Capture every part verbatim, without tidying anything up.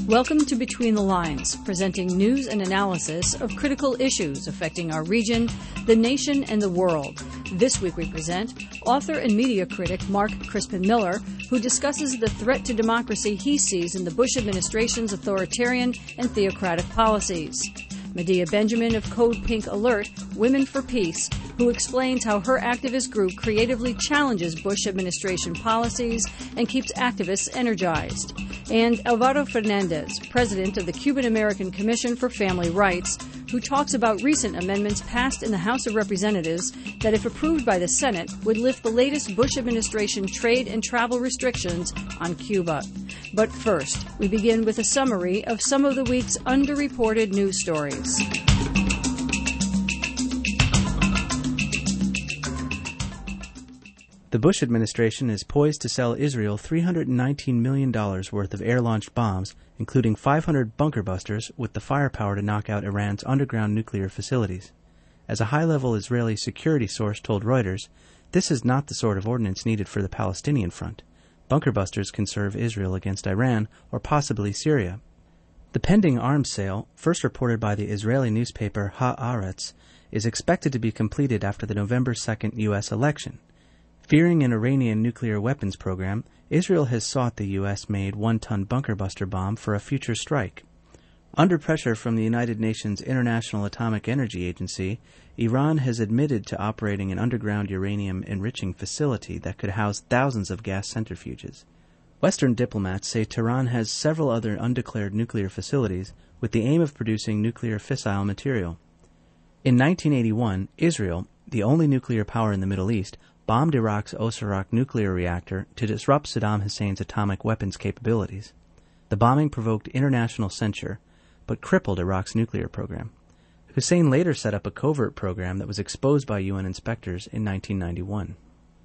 Welcome to Between the Lines, presenting news and analysis of critical issues affecting our region, the nation, and the world. This week we present author and media critic Mark Crispin Miller, who discusses the threat to democracy he sees in the Bush administration's authoritarian and theocratic policies. Medea Benjamin of Code Pink Alert, Women for Peace, who explains how her activist group creatively challenges Bush administration policies and keeps activists energized. And Alvaro Fernandez, president of the Cuban American Commission for Family Rights, who talks about recent amendments passed in the House of Representatives that, if approved by the Senate, would lift the latest Bush administration trade and travel restrictions on Cuba. But first, we begin with a summary of some of the week's underreported news stories. The Bush administration is poised to sell Israel three hundred nineteen million dollars worth of air-launched bombs, including five hundred bunker busters with the firepower to knock out Iran's underground nuclear facilities. As a high-level Israeli security source told Reuters, this is not the sort of ordnance needed for the Palestinian front. Bunker busters can serve Israel against Iran or possibly Syria. The pending arms sale, first reported by the Israeli newspaper Haaretz, is expected to be completed after the November second U S election. Fearing an Iranian nuclear weapons program, Israel has sought the U S-made one-ton bunker buster bomb for a future strike. Under pressure from the United Nations International Atomic Energy Agency, Iran has admitted to operating an underground uranium enriching facility that could house thousands of gas centrifuges. Western diplomats say Tehran has several other undeclared nuclear facilities with the aim of producing nuclear fissile material. In nineteen eighty-one, Israel, the only nuclear power in the Middle East, bombed Iraq's Osirak nuclear reactor to disrupt Saddam Hussein's atomic weapons capabilities. The bombing provoked international censure, but crippled Iraq's nuclear program. Hussein later set up a covert program that was exposed by U N inspectors in nineteen ninety-one.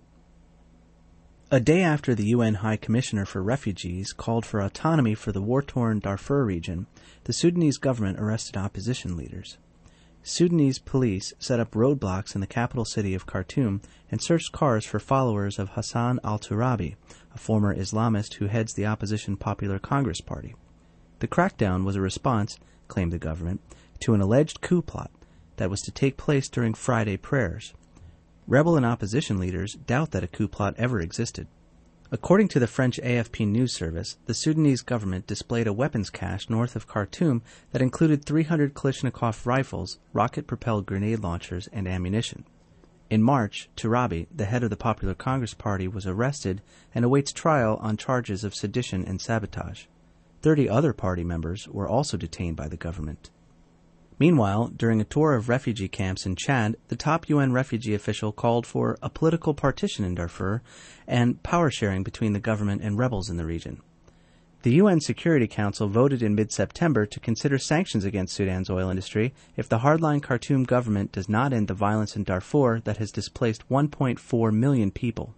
A day after the U N High Commissioner for Refugees called for autonomy for the war-torn Darfur region, the Sudanese government arrested opposition leaders. Sudanese police set up roadblocks in the capital city of Khartoum and searched cars for followers of Hassan al-Turabi, a former Islamist who heads the opposition Popular Congress Party. The crackdown was a response, claimed the government, to an alleged coup plot that was to take place during Friday prayers. Rebel and opposition leaders doubt that a coup plot ever existed. According to the French A F P news service, the Sudanese government displayed a weapons cache north of Khartoum that included three hundred Kalashnikov rifles, rocket-propelled grenade launchers, and ammunition. In March, Turabi, the head of the Popular Congress Party, was arrested and awaits trial on charges of sedition and sabotage. Thirty other party members were also detained by the government. Meanwhile, during a tour of refugee camps in Chad, the top U N refugee official called for a political partition in Darfur and power sharing between the government and rebels in the region. The U N Security Council voted in mid-September to consider sanctions against Sudan's oil industry if the hardline Khartoum government does not end the violence in Darfur that has displaced one point four million people.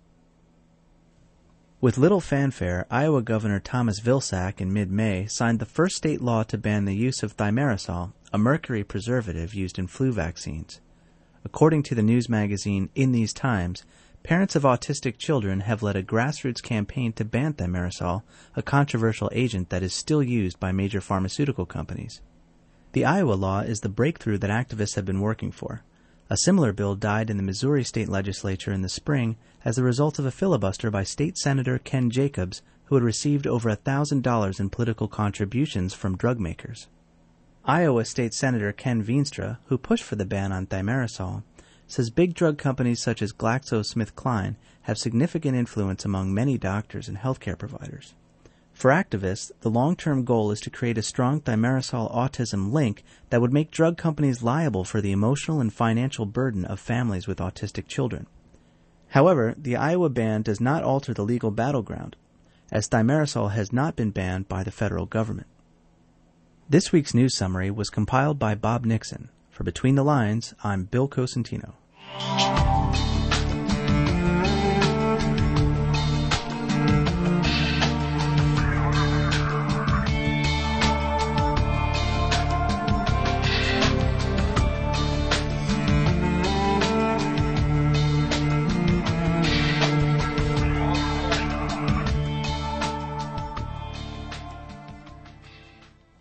With little fanfare, Iowa Governor Thomas Vilsack in mid-May signed the first state law to ban the use of thimerosal, a mercury preservative used in flu vaccines. According to the news magazine In These Times, parents of autistic children have led a grassroots campaign to ban thimerosal, a controversial agent that is still used by major pharmaceutical companies. The Iowa law is the breakthrough that activists have been working for. A similar bill died in the Missouri state legislature in the spring as a result of a filibuster by State Senator Ken Jacobs, who had received over one thousand dollars in political contributions from drug makers. Iowa State Senator Ken Veenstra, who pushed for the ban on thimerosal, says big drug companies such as GlaxoSmithKline have significant influence among many doctors and healthcare providers. For activists, the long-term goal is to create a strong thimerosal autism link that would make drug companies liable for the emotional and financial burden of families with autistic children. However, the Iowa ban does not alter the legal battleground, as thimerosal has not been banned by the federal government. This week's news summary was compiled by Bob Nixon. For Between the Lines, I'm Bill Cosentino.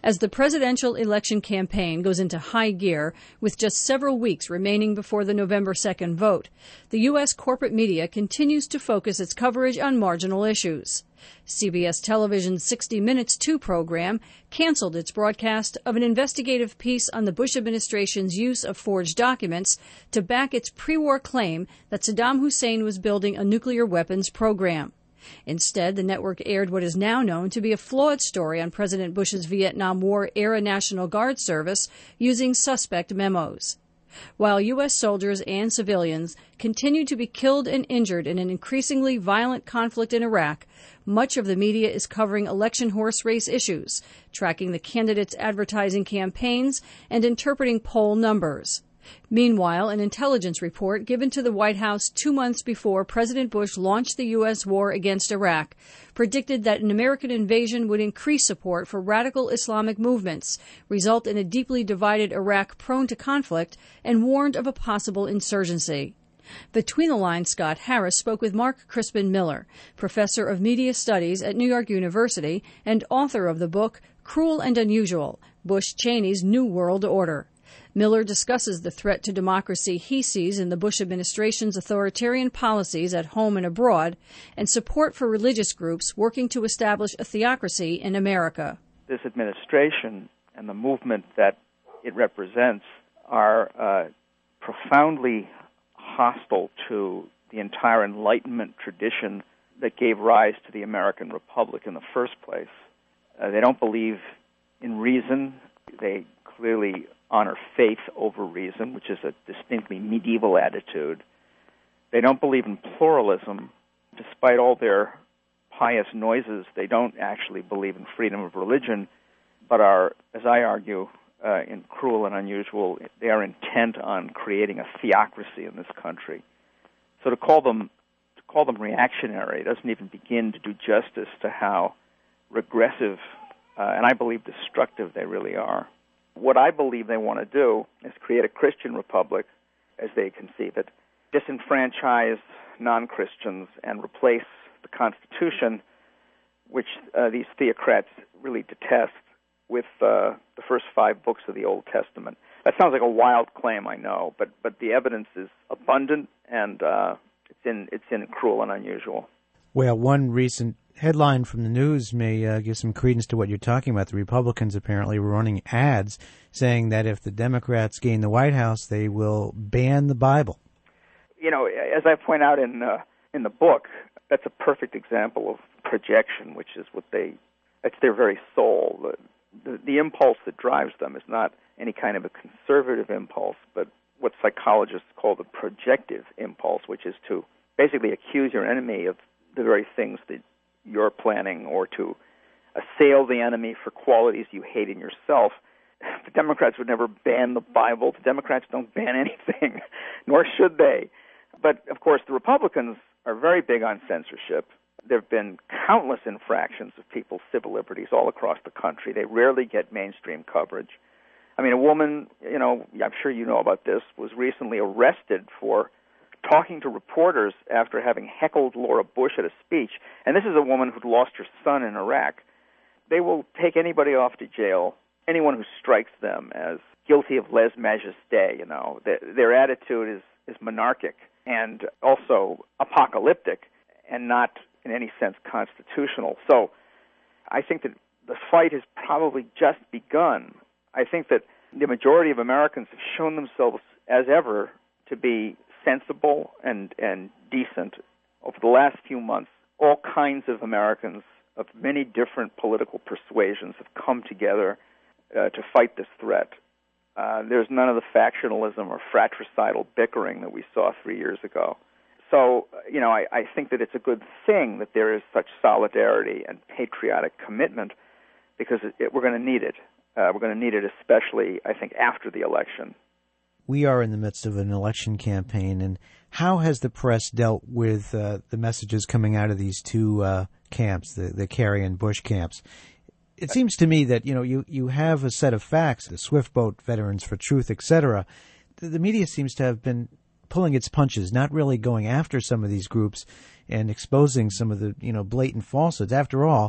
As the presidential election campaign goes into high gear with just several weeks remaining before the November second vote, the U S corporate media continues to focus its coverage on marginal issues. C B S Television's sixty minutes two program canceled its broadcast of an investigative piece on the Bush administration's use of forged documents to back its pre-war claim that Saddam Hussein was building a nuclear weapons program. Instead, the network aired what is now known to be a flawed story on President Bush's Vietnam War-era National Guard service using suspect memos. While U S soldiers and civilians continue to be killed and injured in an increasingly violent conflict in Iraq, much of the media is covering election horse race issues, tracking the candidates' advertising campaigns, and interpreting poll numbers. Meanwhile, an intelligence report given to the White House two months before President Bush launched the U S war against Iraq predicted that an American invasion would increase support for radical Islamic movements, result in a deeply divided Iraq prone to conflict, and warned of a possible insurgency. Between the lines, Scott Harris spoke with Mark Crispin Miller, professor of media studies at New York University and author of the book Cruel and Unusual, Bush Cheney's New World Order. Miller discusses the threat to democracy he sees in the Bush administration's authoritarian policies at home and abroad, and support for religious groups working to establish a theocracy in America. This administration and the movement that it represents are uh, profoundly hostile to the entire Enlightenment tradition that gave rise to the American Republic in the first place. Uh, they don't believe in reason. They clearly honor faith over reason, which is a distinctly medieval attitude. They don't believe in pluralism. Despite all their pious noises, they don't actually believe in freedom of religion, but are, as I argue, uh, in Cruel and Unusual, they are intent on creating a theocracy in this country. So to call them to call them reactionary doesn't even begin to do justice to how regressive uh, and I believe destructive they really are. What I believe they want to do is create a Christian republic, as they conceive it, disenfranchise non-Christians, and replace the Constitution, which uh, these theocrats really detest, with uh, the first five books of the Old Testament. That sounds like a wild claim, I know, but but the evidence is abundant, and uh, it's in it's in Cruel and Unusual. Well, one recent headline from the news may uh, give some credence to what you're talking about. The Republicans apparently were running ads saying that if the Democrats gain the White House, they will ban the Bible. You know, as I point out in uh, in the book, that's a perfect example of projection, which is what they, that's their very soul. The, the, the impulse that drives them is not any kind of a conservative impulse, but what psychologists call the projective impulse, which is to basically accuse your enemy of the very things that you're planning, or to assail the enemy for qualities you hate in yourself. The Democrats would never ban the Bible. The Democrats don't ban anything, nor should they. But, of course, the Republicans are very big on censorship. There have been countless infractions of people's civil liberties all across the country. They rarely get mainstream coverage. I mean, a woman, you know, I'm sure you know about this, was recently arrested for talking to reporters after having heckled Laura Bush at a speech. And this is a woman who'd lost her son in Iraq. They will take anybody off to jail, anyone who strikes them as guilty of lèse-majesté, you know. Their, their attitude is, is monarchic and also apocalyptic and not in any sense constitutional. So I think that the fight has probably just begun. I think that the majority of Americans have shown themselves, as ever, to be sensible and, and decent. Over the last few months, all kinds of Americans of many different political persuasions have come together uh, to fight this threat. Uh, there's none of the factionalism or fratricidal bickering that we saw three years ago. So, you know, I, I think that it's a good thing that there is such solidarity and patriotic commitment, because it, it, we're going to need it. Uh, we're going to need it especially, I think, after the election. We are in the midst of an election campaign, and how has the press dealt with uh, the messages coming out of these two uh, camps, the, the Kerry and Bush camps? It seems to me that, you know, you, you have a set of facts, the Swift Boat, Veterans for Truth, et cetera. The, the media seems to have been pulling its punches, not really going after some of these groups and exposing some of the, you know, blatant falsehoods. After all,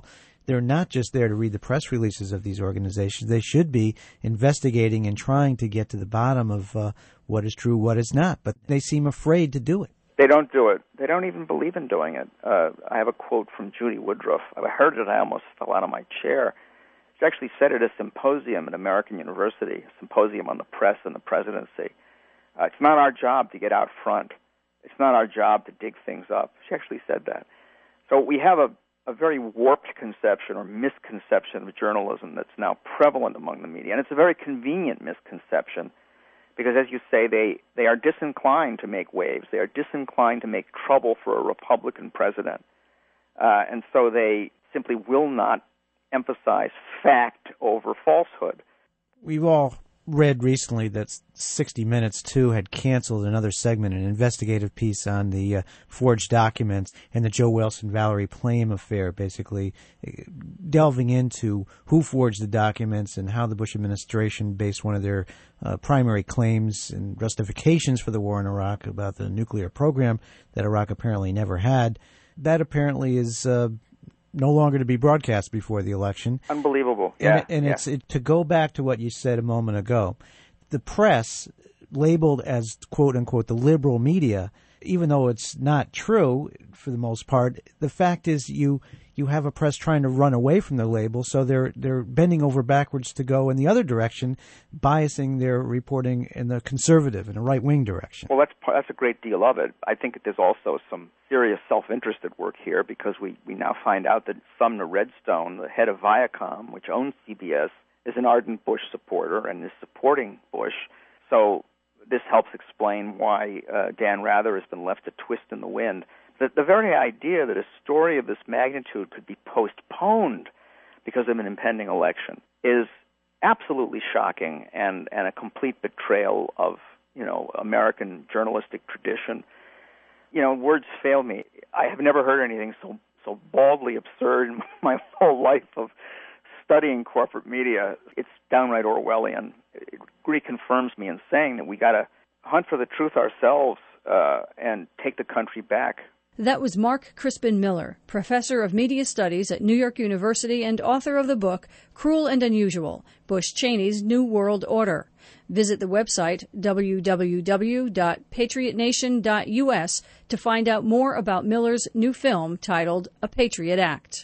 they're not just there to read the press releases of these organizations. They should be investigating and trying to get to the bottom of uh, what is true, what is not. But they seem afraid to do it. They don't do it. They don't even believe in doing it. Uh, I have a quote from Judy Woodruff. I heard it, I almost fell out of my chair. She actually said at a symposium at American University, a symposium on the press and the presidency. Uh, it's not our job to get out front. It's not our job to dig things up. She actually said that. So we have a, a very warped conception or misconception of journalism that's now prevalent among the media. And it's a very convenient misconception because, as you say, they, they are disinclined to make waves. They are disinclined to make trouble for a Republican president. Uh, and so they simply will not emphasize fact over falsehood. We've all read recently that sixty minutes, too, had canceled another segment, an investigative piece on the uh, forged documents and the Joe Wilson-Valerie Plame affair, basically uh, delving into who forged the documents and how the Bush administration based one of their uh, primary claims and justifications for the war in Iraq about the nuclear program that Iraq apparently never had. That apparently is uh, no longer to be broadcast before the election. Unbelievable. Yeah. And, and yeah. it's it, to go back to what you said a moment ago, the press, labeled as quote unquote the liberal media, even though it's not true for the most part, the fact is you you have a press trying to run away from the label, so they're they're bending over backwards to go in the other direction, biasing their reporting in the conservative and a right wing direction. Well, that's that's a great deal of it. I think that there's also some serious self-interest at work here because we, we now find out that Sumner Redstone, the head of Viacom, which owns C B S, is an ardent Bush supporter and is supporting Bush. So this helps explain why uh, Dan Rather has been left to twist in the wind. The, the very idea that a story of this magnitude could be postponed because of an impending election is absolutely shocking and, and a complete betrayal of, you know, American journalistic tradition. You know, words fail me. I have never heard anything so so baldly absurd in my whole life of studying corporate media. It's downright Orwellian. It reconfirms me in saying that we got to hunt for the truth ourselves uh, and take the country back. That was Mark Crispin Miller, professor of media studies at New York University and author of the book Cruel and Unusual, Bush Cheney's New World Order. Visit the website w w w dot patriot nation dot u s to find out more about Miller's new film titled A Patriot Act.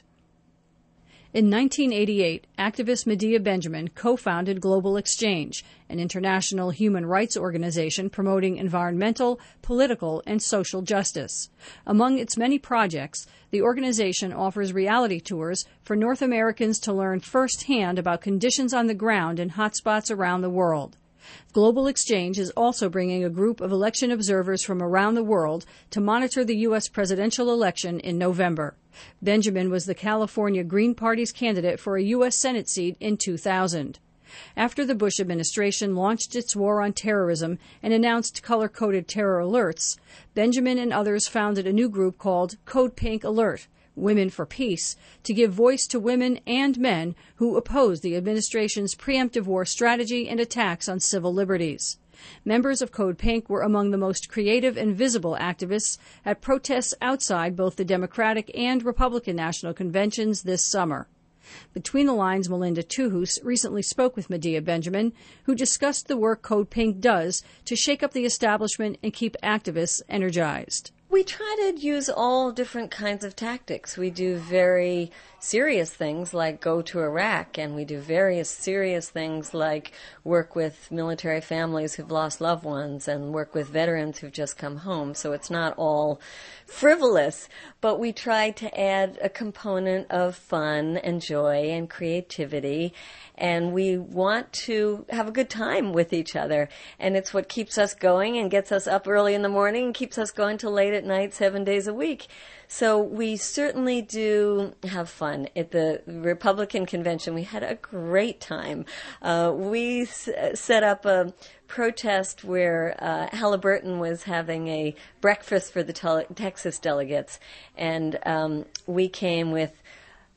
In nineteen eighty-eight, activist Medea Benjamin co-founded Global Exchange, an international human rights organization promoting environmental, political, and social justice. Among its many projects, the organization offers reality tours for North Americans to learn firsthand about conditions on the ground in hotspots around the world. Global Exchange is also bringing a group of election observers from around the world to monitor the U S presidential election in November. Benjamin was the California Green Party's candidate for a U S Senate seat in two thousand. After the Bush administration launched its war on terrorism and announced color-coded terror alerts, Benjamin and others founded a new group called Code Pink Alert, Women for Peace, to give voice to women and men who oppose the administration's preemptive war strategy and attacks on civil liberties. Members of Code Pink were among the most creative and visible activists at protests outside both the Democratic and Republican national conventions this summer. Between the Lines, Melinda Tuhus recently spoke with Medea Benjamin, who discussed the work Code Pink does to shake up the establishment and keep activists energized. We try to use all different kinds of tactics. We do very serious things like go to Iraq, and we do various serious things like work with military families who've lost loved ones and work with veterans who've just come home. So it's not all frivolous, but we try to add a component of fun and joy and creativity, and we want to have a good time with each other. And it's what keeps us going and gets us up early in the morning and keeps us going till late at night, seven days a week. So we certainly do have fun. At the Republican convention, we had a great time. Uh, we s- set up a protest where uh, Halliburton was having a breakfast for the tel- Texas delegates, and um, we came with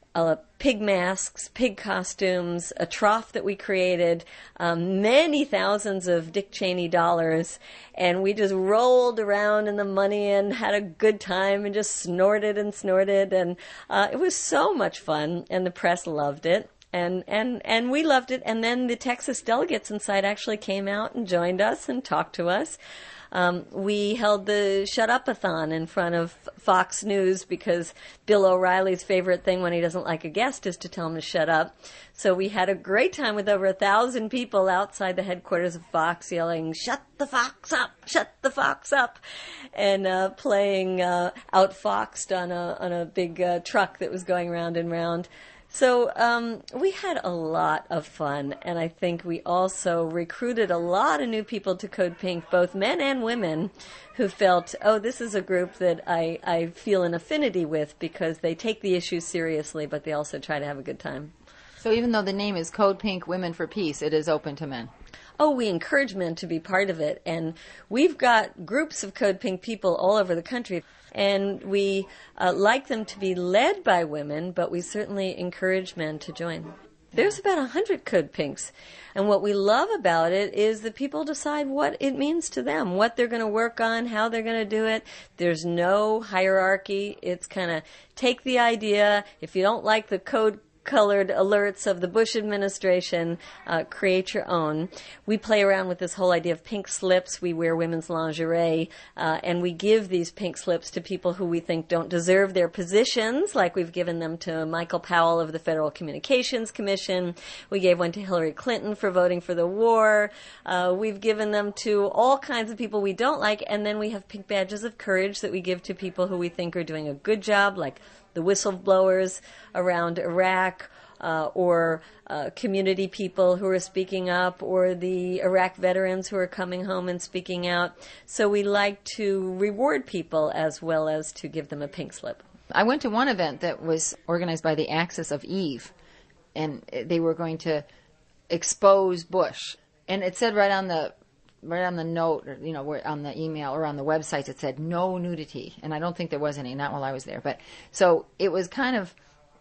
uh, pig masks, pig costumes, a trough that we created, um, many thousands of Dick Cheney dollars, and we just rolled around in the money and had a good time and just snorted and snorted, and uh, it was so much fun, and the press loved it. And, and, and we loved it. And then the Texas delegates inside actually came out and joined us and talked to us. Um, we held the Shut Up-a-thon in front of Fox News because Bill O'Reilly's favorite thing when he doesn't like a guest is to tell him to shut up. So we had a great time with over a thousand people outside the headquarters of Fox yelling, "Shut the fox up! Shut the fox up!" and uh, playing uh, Outfoxed on a, on a big uh, truck that was going round and round. So um, we had a lot of fun, and I think we also recruited a lot of new people to Code Pink, both men and women, who felt, oh, this is a group that I, I feel an affinity with because they take the issues seriously, but they also try to have a good time. So even though the name is Code Pink Women for Peace, it is open to men? Oh, we encourage men to be part of it, and we've got groups of Code Pink people all over the country. And we uh, like them to be led by women, but we certainly encourage men to join. There's about a hundred Code Pinks. And what we love about it is that people decide what it means to them, what they're going to work on, how they're going to do it. There's no hierarchy. It's kind of take the idea. If you don't like the code colored alerts of the Bush administration, uh, create your own. We play around with this whole idea of pink slips. We wear women's lingerie, uh, and we give these pink slips to people who we think don't deserve their positions, like we've given them to Michael Powell of the Federal Communications Commission. We gave one to Hillary Clinton for voting for the war. Uh, we've given them to all kinds of people we don't like, and then we have pink badges of courage that we give to people who we think are doing a good job, like the whistleblowers around Iraq, uh, or uh, community people who are speaking up, or the Iraq veterans who are coming home and speaking out. So we like to reward people as well as to give them a pink slip. I went to one event that was organized by the Axis of Eve, and they were going to expose Bush. And it said right on the right on the note, or, you know, where, on the email or on the website, it said no nudity. And I don't think there was any, not while I was there. But so it was kind of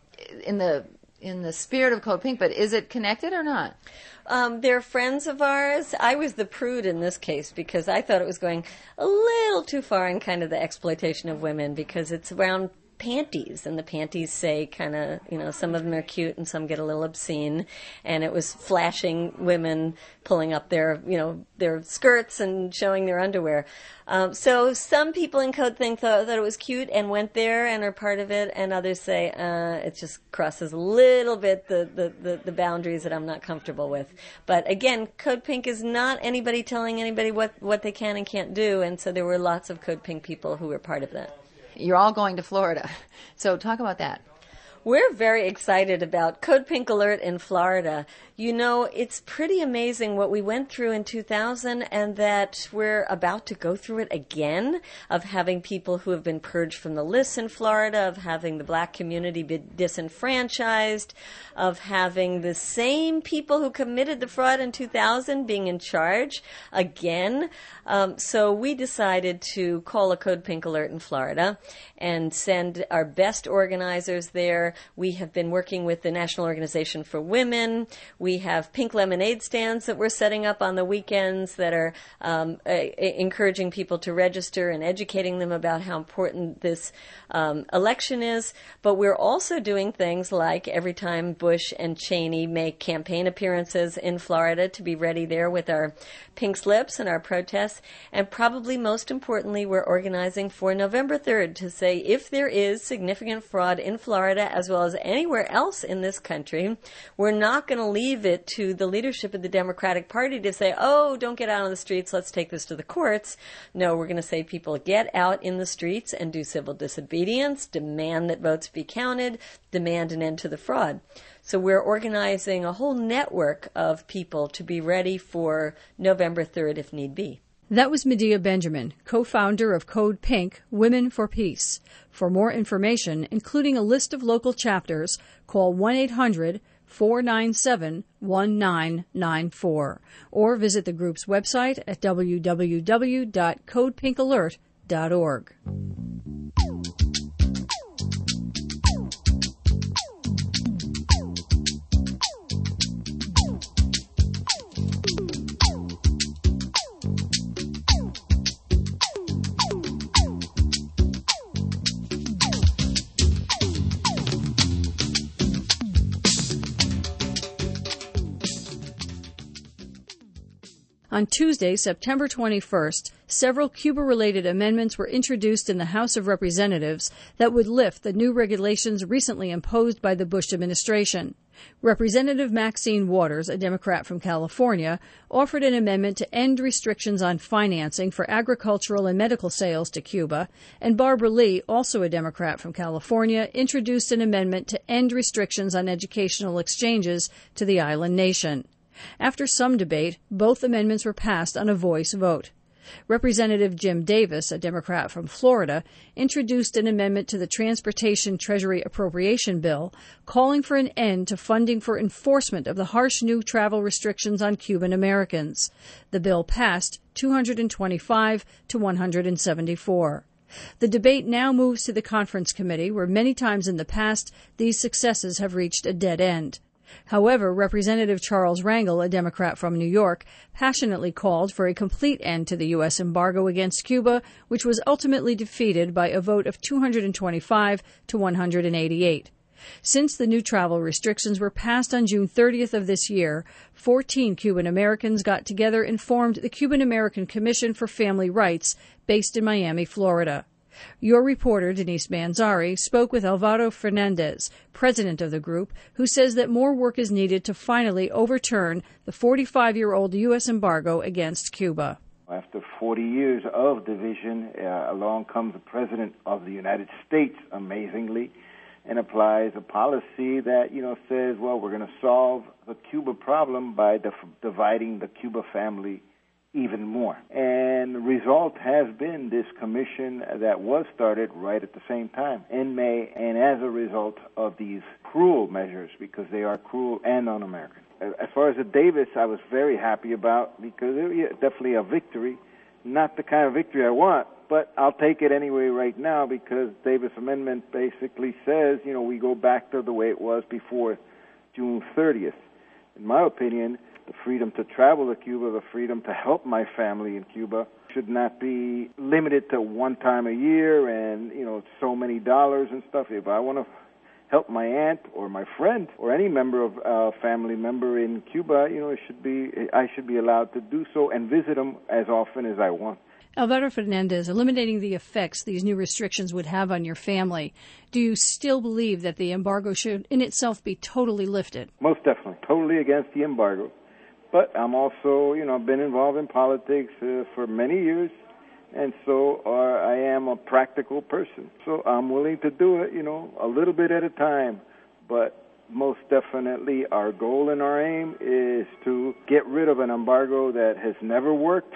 in the in the spirit of Code Pink, but is it connected or not? Um, they're friends of ours. I was the prude in this case because I thought it was going a little too far in kind of the exploitation of women, because it's around panties, and the panties say kind of, you know, some of them are cute and some get a little obscene, and it was flashing women pulling up their, you know, their skirts and showing their underwear. Um, so some people in Code Pink thought that it was cute and went there and are part of it, and others say uh, it just crosses a little bit the, the, the, the boundaries that I'm not comfortable with. But again, Code Pink is not anybody telling anybody what, what they can and can't do, and so there were lots of Code Pink people who were part of that. You're all going to Florida. So talk about that. We're very excited about Code Pink Alert in Florida. You know, it's pretty amazing what we went through in two thousand, and that we're about to go through it again, of having people who have been purged from the lists in Florida, of having the black community be disenfranchised, of having the same people who committed the fraud in two thousand being in charge again. Um, so we decided to call a Code Pink Alert in Florida and send our best organizers there. We have been working with the National Organization for Women. We have pink lemonade stands that we're setting up on the weekends that are um, uh, encouraging people to register and educating them about how important this um, election is. But we're also doing things like every time Bush and Cheney make campaign appearances in Florida, to be ready there with our pink slips and our protests. And probably most importantly, we're organizing for November third to say if there is significant fraud in Florida as well as anywhere else in this country, we're not going to leave it to the leadership of the Democratic Party to say, oh, don't get out on the streets, let's take this to the courts. No, we're going to say, people, get out in the streets and do civil disobedience, demand that votes be counted, demand an end to the fraud. So we're organizing a whole network of people to be ready for November third if need be. That was Medea Benjamin, co-founder of Code Pink, Women for Peace. For more information, including a list of local chapters, call one eight hundred four nine seven one nine nine four or visit the group's website at w w w dot code pink alert dot org. On Tuesday, September twenty-first, several Cuba-related amendments were introduced in the House of Representatives that would lift the new regulations recently imposed by the Bush administration. Representative Maxine Waters, a Democrat from California, offered an amendment to end restrictions on financing for agricultural and medical sales to Cuba, and Barbara Lee, also a Democrat from California, introduced an amendment to end restrictions on educational exchanges to the island nation. After some debate, both amendments were passed on a voice vote. Representative Jim Davis, a Democrat from Florida, introduced an amendment to the Transportation Treasury Appropriation Bill calling for an end to funding for enforcement of the harsh new travel restrictions on Cuban Americans. The bill passed two hundred twenty-five to one hundred seventy-four. The debate now moves to the Conference Committee, where many times in the past these successes have reached a dead end. However, Representative Charles Rangel, a Democrat from New York, passionately called for a complete end to the U S embargo against Cuba, which was ultimately defeated by a vote of two hundred twenty-five to one hundred eighty-eight. Since the new travel restrictions were passed on June thirtieth of this year, fourteen Cuban Americans got together and formed the Cuban American Commission for Family Rights, based in Miami, Florida. Your reporter, Denise Manzari, spoke with Alvaro Fernandez, president of the group, who says that more work is needed to finally overturn the forty-five-year-old U S embargo against Cuba. After forty years of division, uh, along comes the President of the United States, amazingly, and applies a policy that, you know, says, well, we're going to solve the Cuba problem by dif- dividing the Cuba family even more. And the result has been this commission that was started right at the same time in May, and as a result of these cruel measures, because they are cruel and un-American. As far as the Davis, I was very happy about, because it was definitely a victory, not the kind of victory I want, but I'll take it anyway right now, because Davis Amendment basically says, you know, we go back to the way it was before June thirtieth. In my opinion, the freedom to travel to Cuba, the freedom to help my family in Cuba should not be limited to one time a year and, you know, so many dollars and stuff. If I want to help my aunt or my friend or any member of a uh, family member in Cuba, you know, it should be I should be allowed to do so and visit them as often as I want. Alvaro Fernandez, eliminating the effects these new restrictions would have on your family, do you still believe that the embargo should in itself be totally lifted? Most definitely. Totally against the embargo. But I'm also, you know, I've been involved in politics uh, for many years, and so uh, I am a practical person. So I'm willing to do it, you know, a little bit at a time. But most definitely our goal and our aim is to get rid of an embargo that has never worked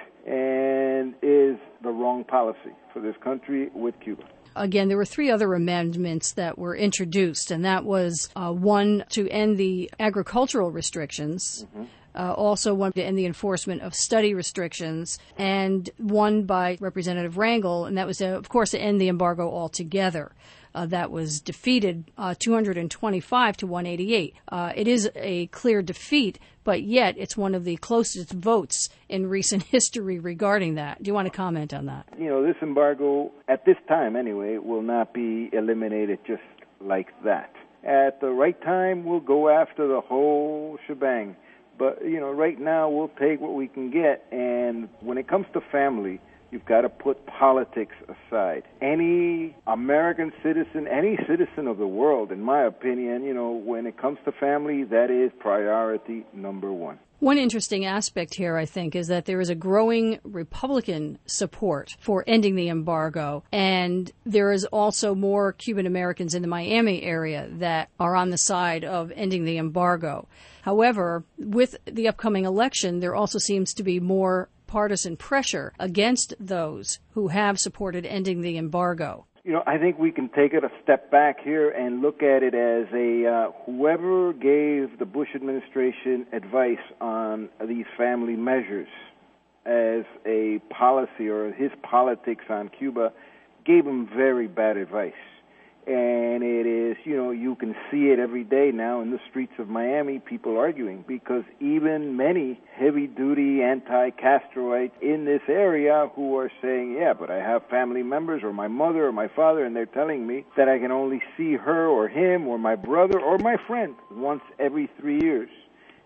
and is the wrong policy for this country with Cuba. Again, there were three other amendments that were introduced, and that was uh, one to end the agricultural restrictions, mm-hmm. uh, also one to end the enforcement of study restrictions, and one by Representative Rangel, and that was, uh, of course, to end the embargo altogether. Uh, that was defeated uh, two hundred twenty-five to one eighty-eight. Uh, it is a clear defeat, but yet it's one of the closest votes in recent history regarding that. Do you want to comment on that? You know, this embargo, at this time anyway, will not be eliminated just like that. At the right time, we'll go after the whole shebang. But, you know, right now we'll take what we can get. And when it comes to family, you've got to put politics aside. Any American citizen, any citizen of the world, in my opinion, you know, when it comes to family, that is priority number one. One interesting aspect here, I think, is that there is a growing Republican support for ending the embargo, and there is also more Cuban Americans in the Miami area that are on the side of ending the embargo. However, with the upcoming election, there also seems to be more partisan pressure against those who have supported ending the embargo. You know, I think we can take it a step back here and look at it as a uh, whoever gave the Bush administration advice on these family measures as a policy, or his politics on Cuba, gave him very bad advice. And it is, you know, you can see it every day now in the streets of Miami, people arguing, because even many heavy-duty anti-Castroites in this area who are saying, yeah, but I have family members or my mother or my father, and they're telling me that I can only see her or him or my brother or my friend once every three years.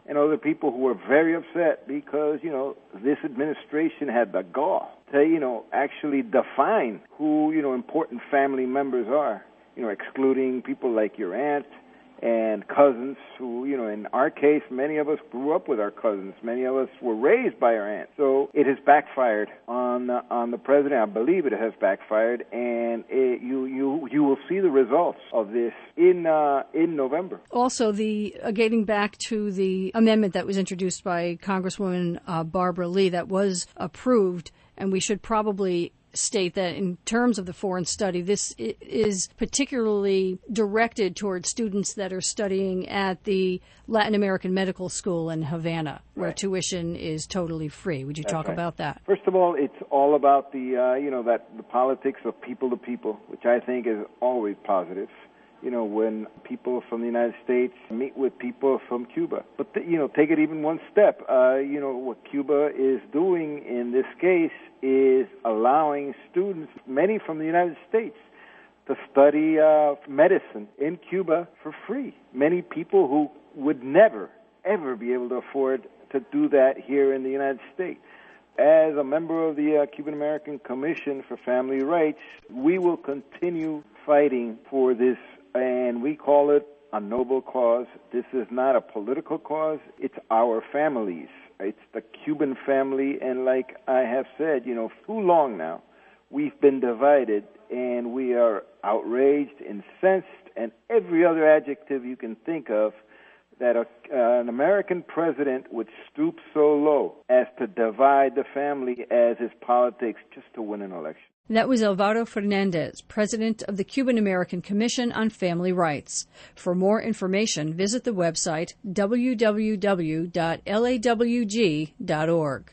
and other people who were very upset because, you know, this administration had the gall to, you know, actually define who, you know, important family members are, you know, excluding people like your aunt and cousins who, you know, in our case, many of us grew up with our cousins. Many of us were raised by our aunt. So it has backfired on uh, on the president. I believe it has backfired, and it, you you you will see the results of this in uh, in November. Also, the uh, getting back to the amendment that was introduced by Congresswoman uh, Barbara Lee that was approved, and we should probably state that in terms of the foreign study, this is particularly directed towards students that are studying at the Latin American Medical School in Havana, where right. tuition is totally free. Would you That's talk right. about that? First of all, it's all about the, uh, you know, that the politics of people to people, which I think is always positive. You know, when people from the United States meet with people from Cuba. But, th- you know, take it even one step. Uh, you know, what Cuba is doing in this case is allowing students, many from the United States, to study uh, medicine in Cuba for free. Many people who would never, ever be able to afford to do that here in the United States. As a member of the uh, Cuban American Commission for Family Rights, we will continue fighting for this, and we call it a noble cause. This is not a political cause. It's our families. It's the Cuban family, and like I have said, you know, too long now, we've been divided, and we are outraged, incensed, and every other adjective you can think of that a, uh, an American president would stoop so low as to divide the family as his politics just to win an election. That was Alvaro Fernandez, president of the Cuban American Commission on Family Rights. For more information, visit the website w w w dot l a w g dot org.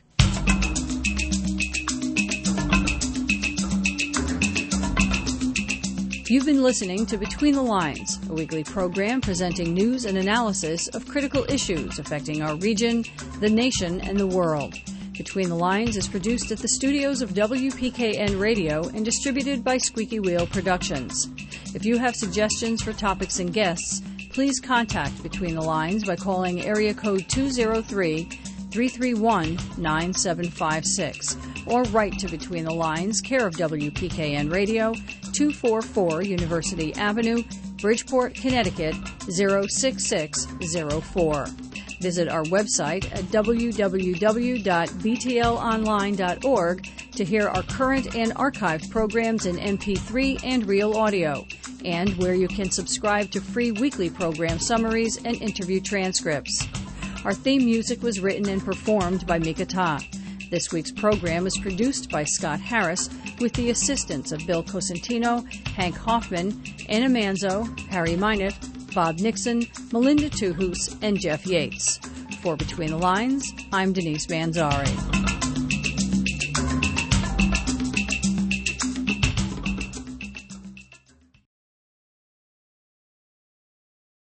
You've been listening to Between the Lines, a weekly program presenting news and analysis of critical issues affecting our region, the nation, and the world. Between the Lines is produced at the studios of W P K N Radio and distributed by Squeaky Wheel Productions. If you have suggestions for topics and guests, please contact Between the Lines by calling area code two oh three, three three one, nine seven five six or write to Between the Lines, care of W P K N Radio, two forty-four University Avenue, Bridgeport, Connecticut, zero six six zero four. Visit our website at w w w dot b t l online dot org to hear our current and archived programs in M P three and real audio, and where you can subscribe to free weekly program summaries and interview transcripts. Our theme music was written and performed by Mika Ta. This week's program is produced by Scott Harris with the assistance of Bill Cosentino, Hank Hoffman, Anna Manzo, Harry Minott, Bob Nixon, Melinda Tuhus, and Jeff Yates. For Between the Lines, I'm Denise Manzari.